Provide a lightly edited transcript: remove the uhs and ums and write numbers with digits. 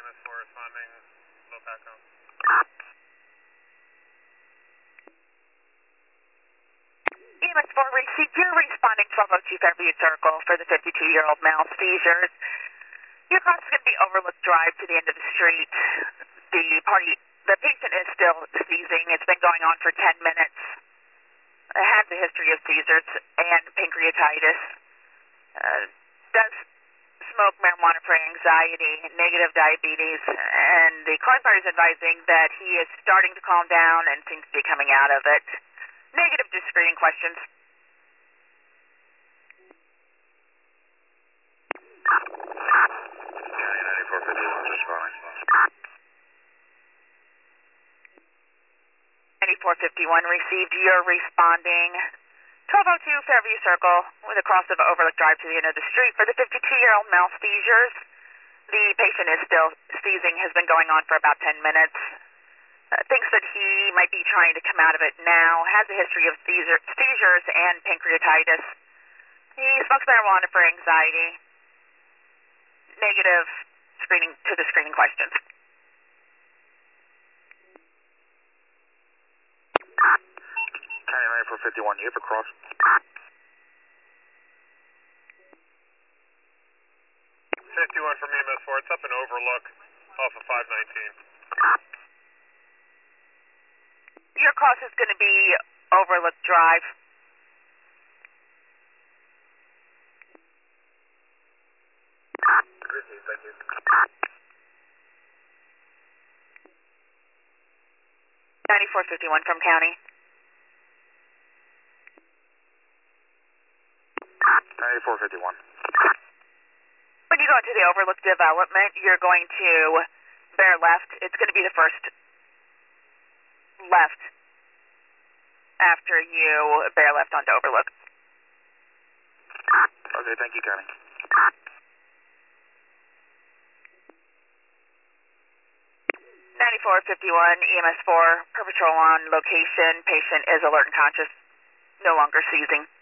EMS4 responding, low PACO. EMS4 received. You're responding 1202 Fairview Circle for the 52-year-old male seizures. Your cross is going to be Overlook Drive to the end of the street. The patient is still seizing. It's been going on for 10 minutes. It has a history of seizures and pancreatitis. Does smoke marijuana for anxiety, negative diabetes, and the counselor is advising that he is starting to calm down and seems to be coming out of it. Negative to screening questions. County 9451 responding. 9451 received. You're responding 1202 Fairview Circle with a cross of Overlook Drive to the end of the street for the 52-year-old male seizures. The patient is still seizing, has been going on for about 10 minutes. Thinks that he might be trying to come out of it now, has a history of seizures and pancreatitis. He smokes marijuana for anxiety. Negative screening to the screening questions. County 9451, you have a cross? 51 from EMS4, it's up in Overlook off of 519. Your cross is going to be Overlook Drive. Received, thank you. 9451 from County. 9451. When you go into the Overlook development, you're going to bear left. It's going to be the first left after you bear left onto Overlook. Okay, thank you, County. 9451 EMS4, per patrol on location. Patient is alert and conscious, no longer seizing.